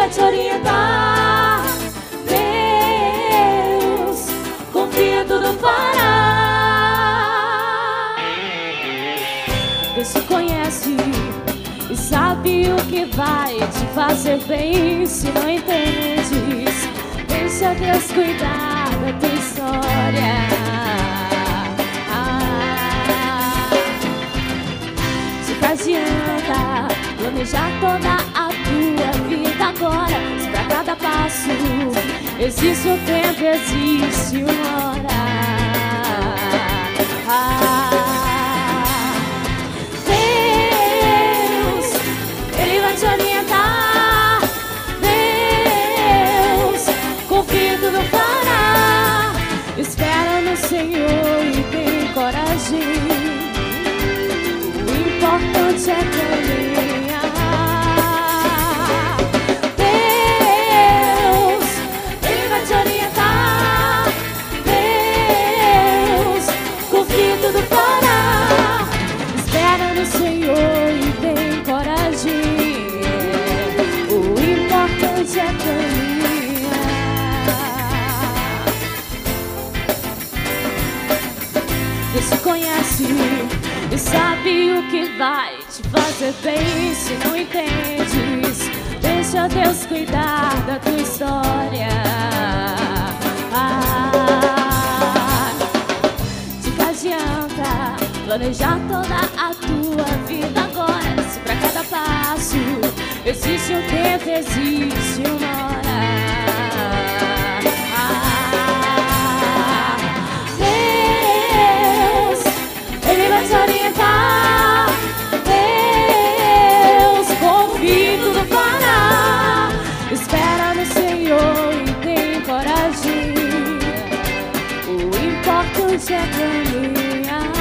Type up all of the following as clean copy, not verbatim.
te orientar. Deus confia, tudo fará. Deus te conhece e sabe o que vai te fazer bem. Se não entendes, deixa Deus cuidar da tua história. Se adianta planejar toda a tua vida agora. Se pra cada passo existe um tempo, existe uma hora. Deus, Ele vai te orientar. Deus confia, tudo fará. Espera no Senhor e tem coragem. O importante é caminhar. Deus, Ele vai te orientar. Deus confia, tudo fará. Espera no Senhor e tem coragem. O importante é caminhar. Deus te conhece e sabe o que vai te fazer bem. Se não entendes, deixa Deus cuidar da tua história. De que adianta planejar toda a tua vida agora. Se pra cada passo existe um tempo, existe uma hora. Deus, Ele vai te orientar. Deus confia, tudo fará. Espera no Senhor e tem coragem. O importante é caminhar.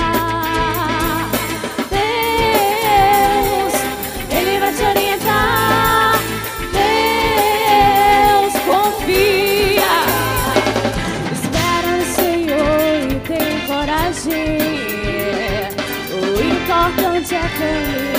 Deus, Ele vai te orientar. Deus confia. Espera no Senhor e tem coragem. O importante é caminhar.